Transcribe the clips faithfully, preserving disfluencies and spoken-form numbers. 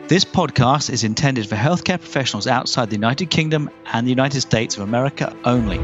This podcast is intended for healthcare professionals outside the United Kingdom and the United States of America only.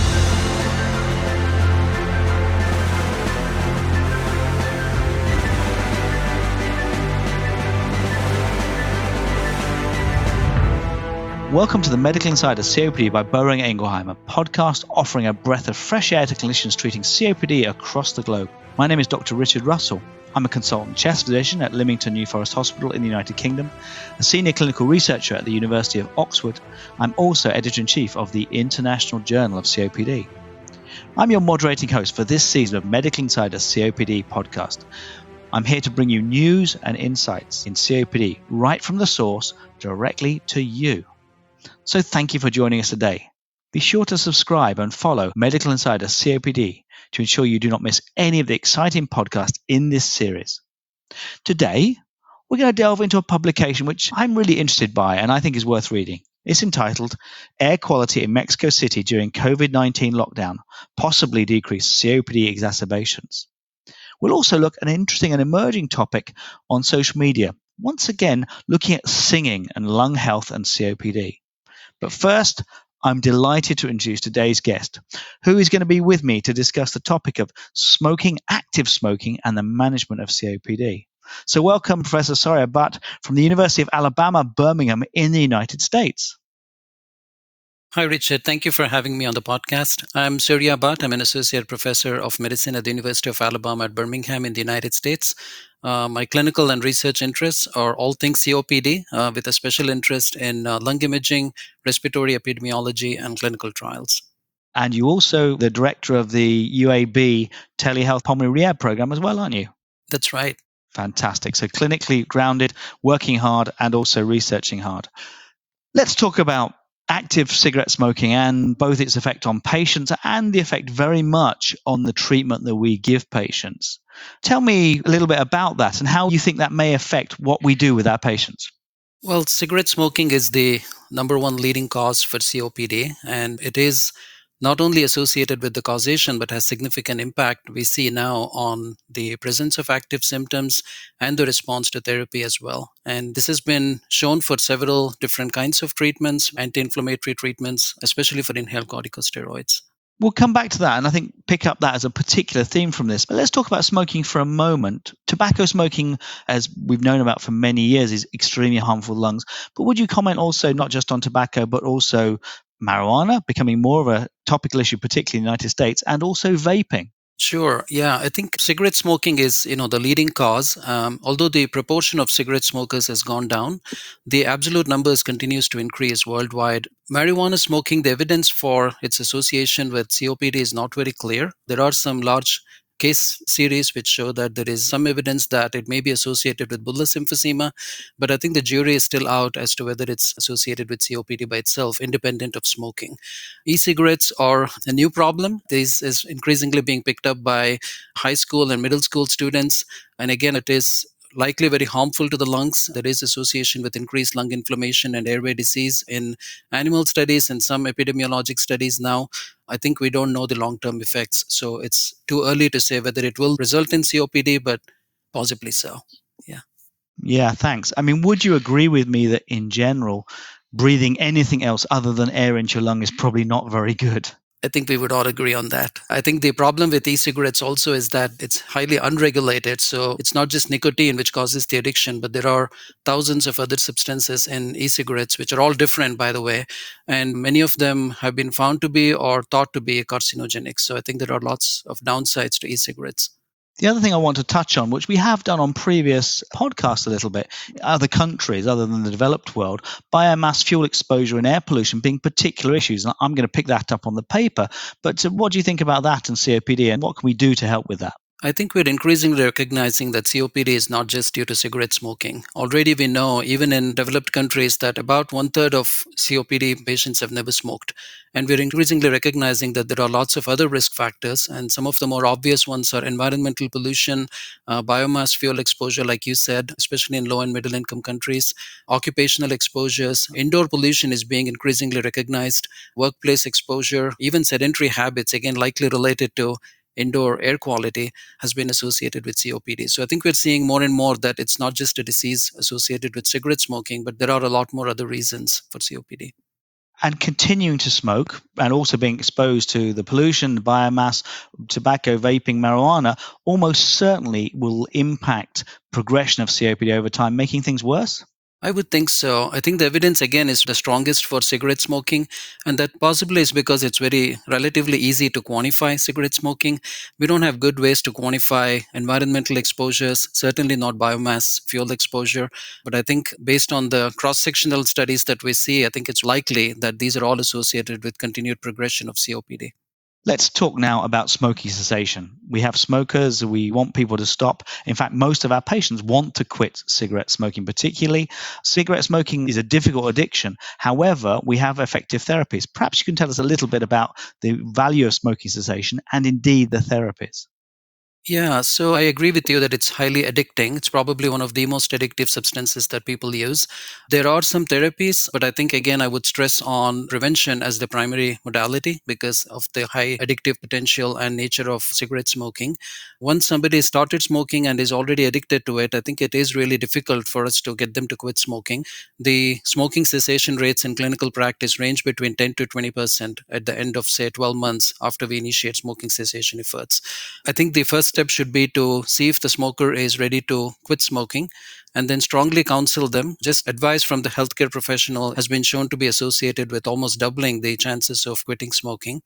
Welcome to the Medical Insider C O P D by Boehringer Ingelheim, a podcast offering a breath of fresh air to clinicians treating C O P D across the globe. My name is Doctor Richard Russell. I'm a consultant chest physician at Lymington New Forest Hospital in the United Kingdom, a senior clinical researcher at the University of Oxford. I'm also editor-in-chief of the International Journal of C O P D. I'm your moderating host for this season of Medical Insider C O P D podcast. I'm here to bring you news and insights in C O P D right from the source directly to you. So thank you for joining us today. Be sure to subscribe and follow Medical Insider C O P D to ensure you do not miss any of the exciting podcasts in this series. Today, we're going to delve into a publication which I'm really interested by and I think is worth reading. It's entitled Air Quality in Mexico City During COVID nineteen Lockdown, Possibly Decreased C O P D Exacerbations. We'll also look at an interesting and emerging topic on social media, once again looking at singing and lung health and C O P D. But first, I'm delighted to introduce today's guest, who is going to be with me to discuss the topic of smoking, active smoking, and the management of C O P D. So welcome, Professor Surya Bhatt from the University of Alabama, Birmingham in the United States. Hi, Richard. Thank you for having me on the podcast. I'm Surya Bhatt. I'm an associate professor of medicine at the University of Alabama at Birmingham in the United States. Uh, my clinical and research interests are all things C O P D, uh, with a special interest in uh, lung imaging, respiratory epidemiology, and clinical trials. And you also the director of the U A B Telehealth Pulmonary Rehab Program as well, aren't you? That's right. Fantastic. So clinically grounded, working hard, and also researching hard. Let's talk about active cigarette smoking and both its effect on patients and the effect very much on the treatment that we give patients. Tell me a little bit about that and how you think that may affect what we do with our patients. Well, cigarette smoking is the number one leading cause for C O P D, and it is not only associated with the causation, but has significant impact we see now on the presence of active symptoms and the response to therapy as well. And this has been shown for several different kinds of treatments, anti-inflammatory treatments, especially for inhaled corticosteroids. We'll come back to that and I think pick up that as a particular theme from this. But let's talk about smoking for a moment. Tobacco smoking, as we've known about for many years, is extremely harmful to lungs. But would you comment also not just on tobacco, but also marijuana becoming more of a topical issue, particularly in the United States, and also vaping? Sure. Yeah, I think cigarette smoking is, you know, the leading cause. Um, although the proportion of cigarette smokers has gone down, the absolute numbers continues to increase worldwide. Marijuana smoking, the evidence for its association with C O P D is not very clear. There are some large case series which show that there is some evidence that it may be associated with bullous emphysema, but I think the jury is still out as to whether it's associated with C O P D by itself, independent of smoking. E-cigarettes are a new problem. This is increasingly being picked up by high school and middle school students, and again, it is likely very harmful to the lungs. There is association with increased lung inflammation and airway disease in animal studies and some epidemiologic studies now. I think we don't know the long-term effects, so it's too early to say whether it will result in C O P D, but possibly so. Yeah. Yeah, thanks. I mean, would you agree with me that in general, breathing anything else other than air into your lung is probably not very good? I think we would all agree on that. I think the problem with e-cigarettes also is that it's highly unregulated. So it's not just nicotine which causes the addiction, but there are thousands of other substances in e-cigarettes, which are all different, by the way. And many of them have been found to be or thought to be carcinogenic. So I think there are lots of downsides to e-cigarettes. The other thing I want to touch on, which we have done on previous podcasts a little bit, other countries other than the developed world, biomass fuel exposure and air pollution being particular issues. And I'm going to pick that up on the paper. But what do you think about that and C O P D and what can we do to help with that? I think we're increasingly recognizing that C O P D is not just due to cigarette smoking. Already we know, even in developed countries, that about one third of C O P D patients have never smoked. And we're increasingly recognizing that there are lots of other risk factors, and some of the more obvious ones are environmental pollution, uh, biomass fuel exposure, like you said, especially in low and middle income countries, occupational exposures, indoor pollution is being increasingly recognized, workplace exposure, even sedentary habits, again, likely related to indoor air quality has been associated with C O P D. So I think we're seeing more and more that it's not just a disease associated with cigarette smoking, but there are a lot more other reasons for C O P D. And continuing to smoke and also being exposed to the pollution, the biomass, tobacco, vaping, marijuana, almost certainly will impact progression of C O P D over time, making things worse? I would think so. I think the evidence again is the strongest for cigarette smoking, and that possibly is because it's very relatively easy to quantify cigarette smoking. We don't have good ways to quantify environmental exposures, certainly not biomass fuel exposure. But I think based on the cross sectional studies that we see, I think it's likely that these are all associated with continued progression of C O P D. Let's talk now about smoking cessation. We have smokers, we want people to stop. In fact, most of our patients want to quit cigarette smoking, particularly. Cigarette smoking is a difficult addiction. However, we have effective therapies. Perhaps you can tell us a little bit about the value of smoking cessation and indeed the therapies. Yeah, so I agree with you that it's highly addicting. It's probably one of the most addictive substances that people use. There are some therapies, but I think again, I would stress on prevention as the primary modality because of the high addictive potential and nature of cigarette smoking. Once somebody started smoking and is already addicted to it, I think it is really difficult for us to get them to quit smoking. The smoking cessation rates in clinical practice range between ten to twenty percent at the end of, say, twelve months after we initiate smoking cessation efforts. I think the first step should be to see if the smoker is ready to quit smoking and then strongly counsel them. Just advice from the healthcare professional has been shown to be associated with almost doubling the chances of quitting smoking.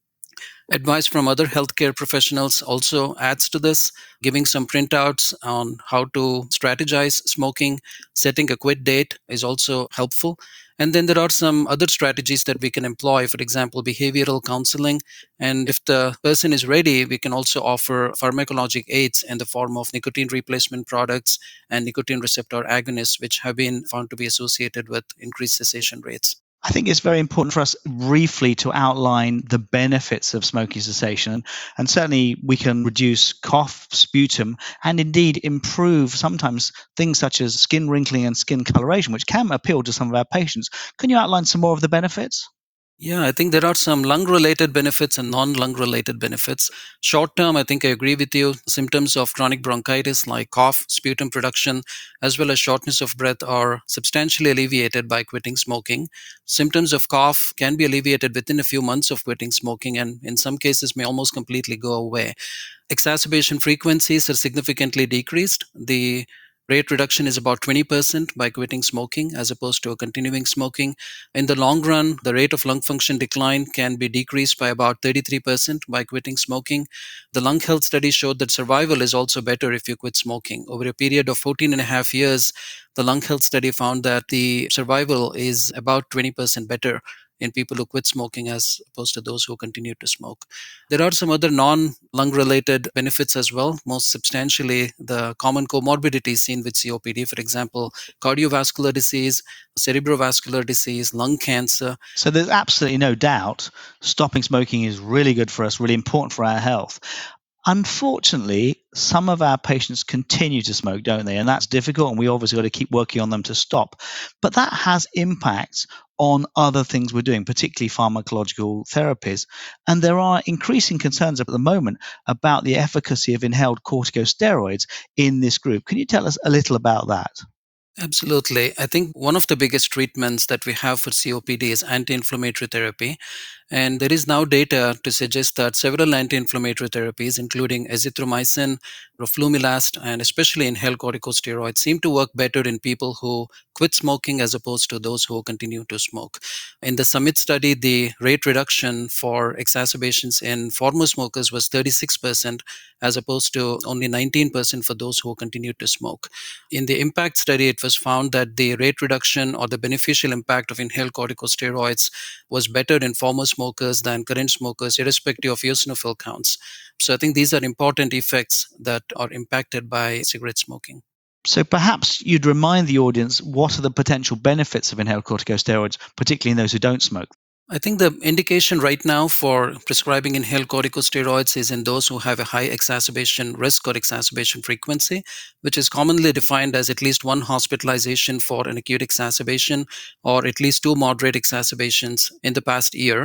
Advice from other healthcare professionals also adds to this, giving some printouts on how to strategize smoking, setting a quit date is also helpful. And then there are some other strategies that we can employ, for example, behavioral counseling. And if the person is ready, we can also offer pharmacologic aids in the form of nicotine replacement products and nicotine receptor agonists, which have been found to be associated with increased cessation rates. I think it's very important for us briefly to outline the benefits of smoking cessation. And certainly we can reduce cough, sputum, and indeed improve sometimes things such as skin wrinkling and skin coloration, which can appeal to some of our patients. Can you outline some more of the benefits? Yeah, I think there are some lung related benefits and non lung related benefits. Short term, I think I agree with you. Symptoms of chronic bronchitis like cough, sputum production, as well as shortness of breath are substantially alleviated by quitting smoking. Symptoms of cough can be alleviated within a few months of quitting smoking and in some cases may almost completely go away. Exacerbation frequencies are significantly decreased. The rate reduction is about twenty percent by quitting smoking as opposed to continuing smoking. In the long run, the rate of lung function decline can be decreased by about thirty-three percent by quitting smoking. The lung health study showed that survival is also better if you quit smoking. Over a period of fourteen and a half years, the lung health study found that the survival is about twenty percent better in people who quit smoking as opposed to those who continue to smoke. There are some other non-lung related benefits as well. Most substantially, the common comorbidities seen with C O P D, for example, cardiovascular disease, cerebrovascular disease, lung cancer. So there's absolutely no doubt stopping smoking is really good for us, really important for our health. Unfortunately, some of our patients continue to smoke, don't they? And that's difficult, and we obviously got to keep working on them to stop. But that has impacts on other things we're doing, particularly pharmacological therapies. And there are increasing concerns at the moment about the efficacy of inhaled corticosteroids in this group. Can you tell us a little about that? Absolutely. I think one of the biggest treatments that we have for C O P D is anti inflammatory therapy. And there is now data to suggest that several anti inflammatory therapies, including azithromycin, roflumilast, and especially inhaled corticosteroids, seem to work better in people who quit smoking as opposed to those who continue to smoke. In the SUMMIT study, the rate reduction for exacerbations in former smokers was thirty-six percent as opposed to only nineteen percent for those who continued to smoke. In the IMPACT study, it was found that the rate reduction or the beneficial impact of inhaled corticosteroids was better in former smokers than current smokers, irrespective of eosinophil counts. So I think these are important effects that are impacted by cigarette smoking. So perhaps you'd remind the audience what are the potential benefits of inhaled corticosteroids, particularly in those who don't smoke. I think the indication right now for prescribing inhaled corticosteroids is in those who have a high exacerbation risk or exacerbation frequency, which is commonly defined as at least one hospitalization for an acute exacerbation or at least two moderate exacerbations in the past year.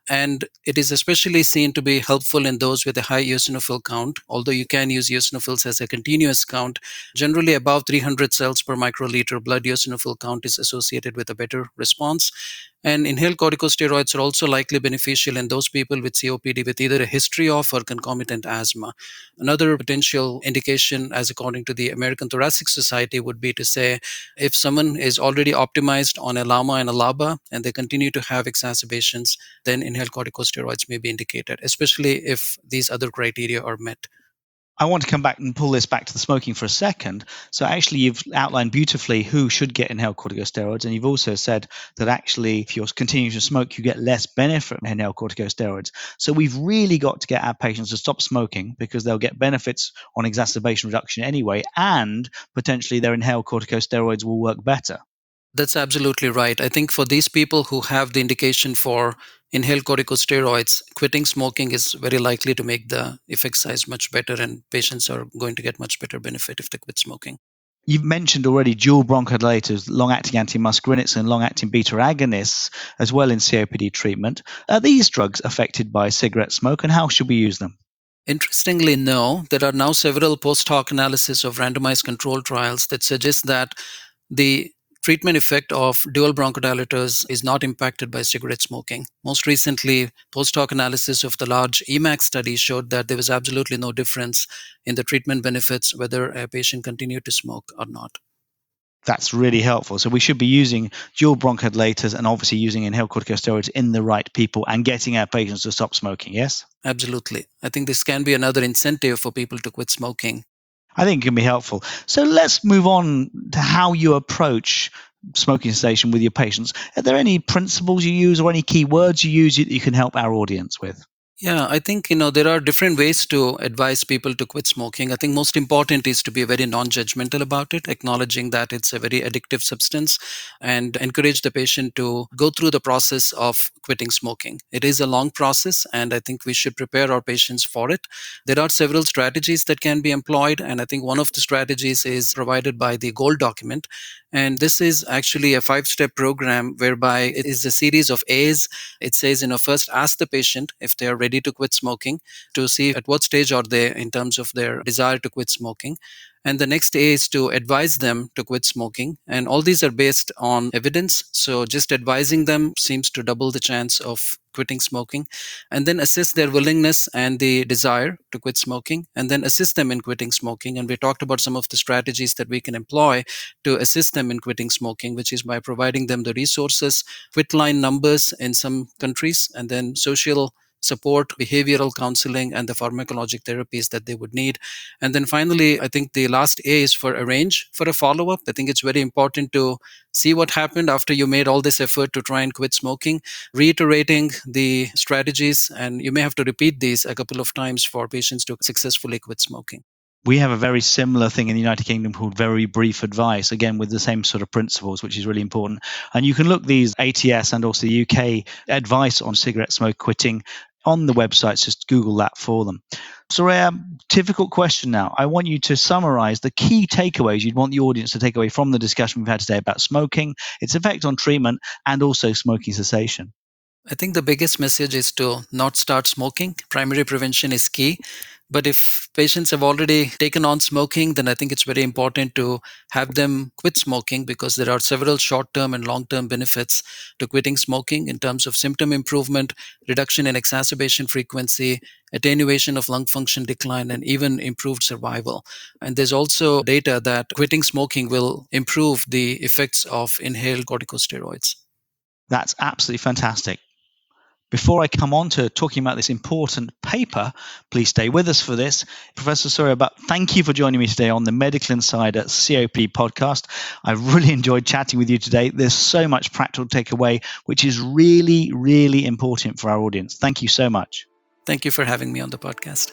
And it is especially seen to be helpful in those with a high eosinophil count, although you can use eosinophils as a continuous count. Generally, above three hundred cells per microliter blood eosinophil count is associated with a better response. And inhaled corticosteroids are also likely beneficial in those people with C O P D with either a history of or concomitant asthma. Another potential indication, as according to the American Thoracic Society, would be to say if someone is already optimized on a LAMA and a LABA and they continue to have exacerbations, then inhaled corticosteroids may be indicated, especially if these other criteria are met. I want to come back and pull this back to the smoking for a second. So actually, you've outlined beautifully who should get inhaled corticosteroids, and you've also said that actually, if you're continuing to smoke, you get less benefit from inhaled corticosteroids. So we've really got to get our patients to stop smoking because they'll get benefits on exacerbation reduction anyway, and potentially their inhaled corticosteroids will work better. That's absolutely right. I think for these people who have the indication for inhaled corticosteroids, quitting smoking is very likely to make the effect size much better, and patients are going to get much better benefit if they quit smoking. You've mentioned already dual bronchodilators, long-acting antimuscarinics and long-acting beta agonists as well in C O P D treatment. Are these drugs affected by cigarette smoke, and how should we use them? Interestingly, no. There are now several post-hoc analyses of randomized control trials that suggest that the treatment effect of dual bronchodilators is not impacted by cigarette smoking. Most recently, post-hoc analysis of the large E MAX study showed that there was absolutely no difference in the treatment benefits whether a patient continued to smoke or not. That's really helpful. So we should be using dual bronchodilators and obviously using inhaled corticosteroids in the right people and getting our patients to stop smoking, yes? Absolutely. I think this can be another incentive for people to quit smoking. I think it can be helpful. So let's move on to how you approach smoking cessation with your patients. Are there any principles you use or any key words you use that you can help our audience with? Yeah, I think, you know, there are different ways to advise people to quit smoking. I think most important is to be very non-judgmental about it, acknowledging that it's a very addictive substance, and encourage the patient to go through the process of quitting smoking. It is a long process, and I think we should prepare our patients for it. There are several strategies that can be employed, and I think one of the strategies is provided by the GOLD document. And this is actually a five-step program whereby it is a series of A's. It says, you know, first ask the patient if they are ready to quit smoking, to see at what stage are they in terms of their desire to quit smoking. And the next A is to advise them to quit smoking. And all these are based on evidence. So just advising them seems to double the chance of quitting smoking. And then assess their willingness and the desire to quit smoking, and then assist them in quitting smoking. And we talked about some of the strategies that we can employ to assist them in quitting smoking, which is by providing them the resources, quit line numbers in some countries, and then social support, behavioral counseling, and the pharmacologic therapies that they would need. And then finally, I think the last A is for arrange for a follow-up. I think it's very important to see what happened after you made all this effort to try and quit smoking, reiterating the strategies, and you may have to repeat these a couple of times for patients to successfully quit smoking. We have a very similar thing in the United Kingdom called very brief advice, again with the same sort of principles, which is really important. And you can look these A T S and also the U K advice on cigarette smoke quitting on the websites. Just Google that for them. Soraya, difficult question now. I want you to summarize the key takeaways you'd want the audience to take away from the discussion we've had today about smoking, its effect on treatment, and also smoking cessation. I think the biggest message is to not start smoking. Primary prevention is key. But if patients have already taken on smoking, then I think it's very important to have them quit smoking, because there are several short-term and long-term benefits to quitting smoking in terms of symptom improvement, reduction in exacerbation frequency, attenuation of lung function decline, and even improved survival. And there's also data that quitting smoking will improve the effects of inhaled corticosteroids. That's absolutely fantastic. Before I come on to talking about this important paper, please stay with us for this. Professor Surya Bhatt, thank you for joining me today on the Medical Insider C O P D podcast. I've really enjoyed chatting with you today. There's so much practical takeaway, which is really, really important for our audience. Thank you so much. Thank you for having me on the podcast.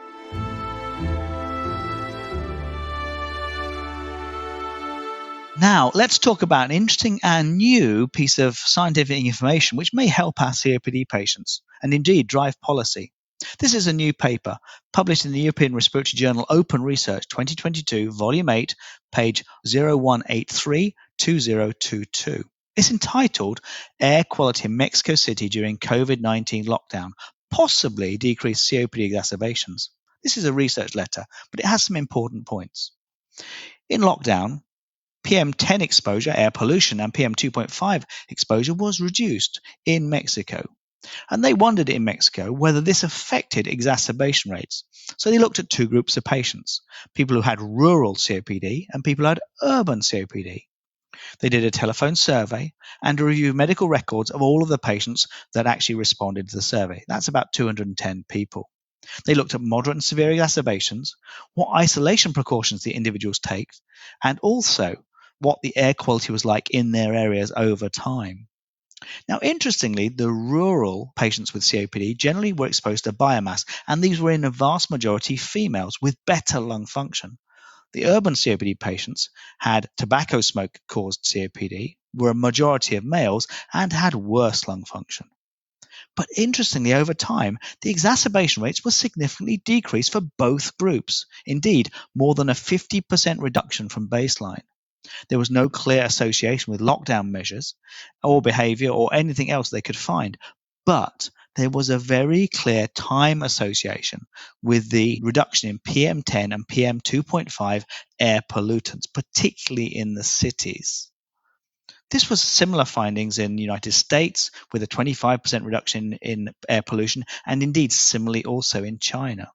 Now, let's talk about an interesting and new piece of scientific information which may help our C O P D patients and indeed drive policy. This is a new paper published in the European Respiratory Journal Open Research twenty twenty-two, Volume eight, page zero one eight three two zero two two. It's entitled Air Quality in Mexico City During COVID nineteen Lockdown Possibly Decreased C O P D Exacerbations. This is a research letter, but it has some important points. In lockdown, P M ten exposure, air pollution, and P M two point five exposure was reduced in Mexico. And they wondered in Mexico whether this affected exacerbation rates. So they looked at two groups of patients, people who had rural C O P D and people who had urban C O P D. They did a telephone survey and a review of medical records of all of the patients that actually responded to the survey. That's about two hundred ten people. They looked at moderate and severe exacerbations, what isolation precautions the individuals take, and also what the air quality was like in their areas over time. Now, interestingly, the rural patients with C O P D generally were exposed to biomass, and these were in a vast majority females with better lung function. The urban C O P D patients had tobacco smoke-caused C O P D, were a majority of males, and had worse lung function. But interestingly, over time, the exacerbation rates were significantly decreased for both groups. Indeed, more than a fifty percent reduction from baseline. There was no clear association with lockdown measures or behavior or anything else they could find, but there was a very clear time association with the reduction in P M ten and P M two point five air pollutants, particularly in the cities. This was similar findings in the United States with a twenty-five percent reduction in air pollution, and indeed similarly also in China.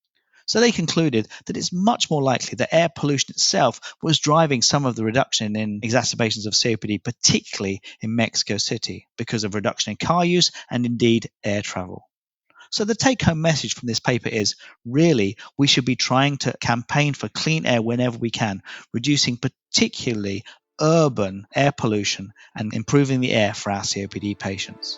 So they concluded that it's much more likely that air pollution itself was driving some of the reduction in exacerbations of C O P D, particularly in Mexico City, because of reduction in car use and indeed air travel. So the take-home message from this paper is, really, we should be trying to campaign for clean air whenever we can, reducing particularly urban air pollution and improving the air for our C O P D patients.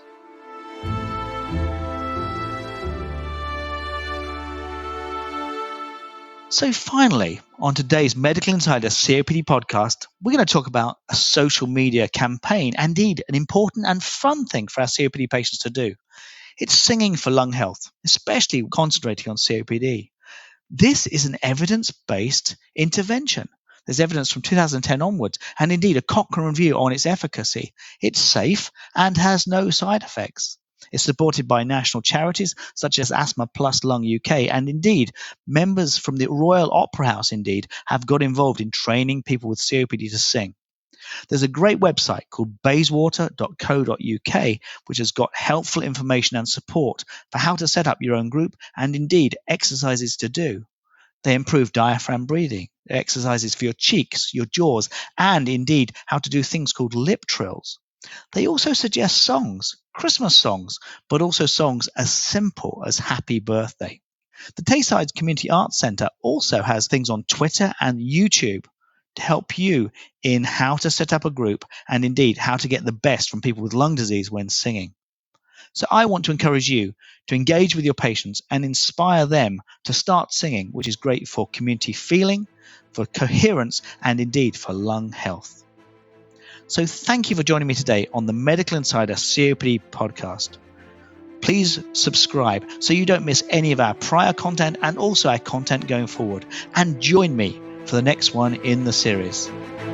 So finally, on today's Medical Insider C O P D podcast, we're going to talk about a social media campaign, and indeed an important and fun thing for our C O P D patients to do. It's singing for lung health, especially concentrating on C O P D. This is an evidence-based intervention. There's evidence from two thousand ten onwards, and indeed a Cochrane review on its efficacy. It's safe and has no side effects. It's supported by national charities such as Asthma Plus Lung U K, and indeed members from the Royal Opera House indeed have got involved in training people with C O P D to sing. There's a great website called bayswater dot co dot U K which has got helpful information and support for how to set up your own group and indeed exercises to do. They improve diaphragm breathing, exercises for your cheeks, your jaws, and indeed how to do things called lip trills. They also suggest songs, Christmas songs, but also songs as simple as Happy Birthday. The Tayside Community Arts Centre also has things on Twitter and YouTube to help you in how to set up a group and indeed how to get the best from people with lung disease when singing. So I want to encourage you to engage with your patients and inspire them to start singing, which is great for community feeling, for coherence, and indeed for lung health. So thank you for joining me today on the Medical Insider C O P D podcast. Please subscribe so you don't miss any of our prior content and also our content going forward. And join me for the next one in the series.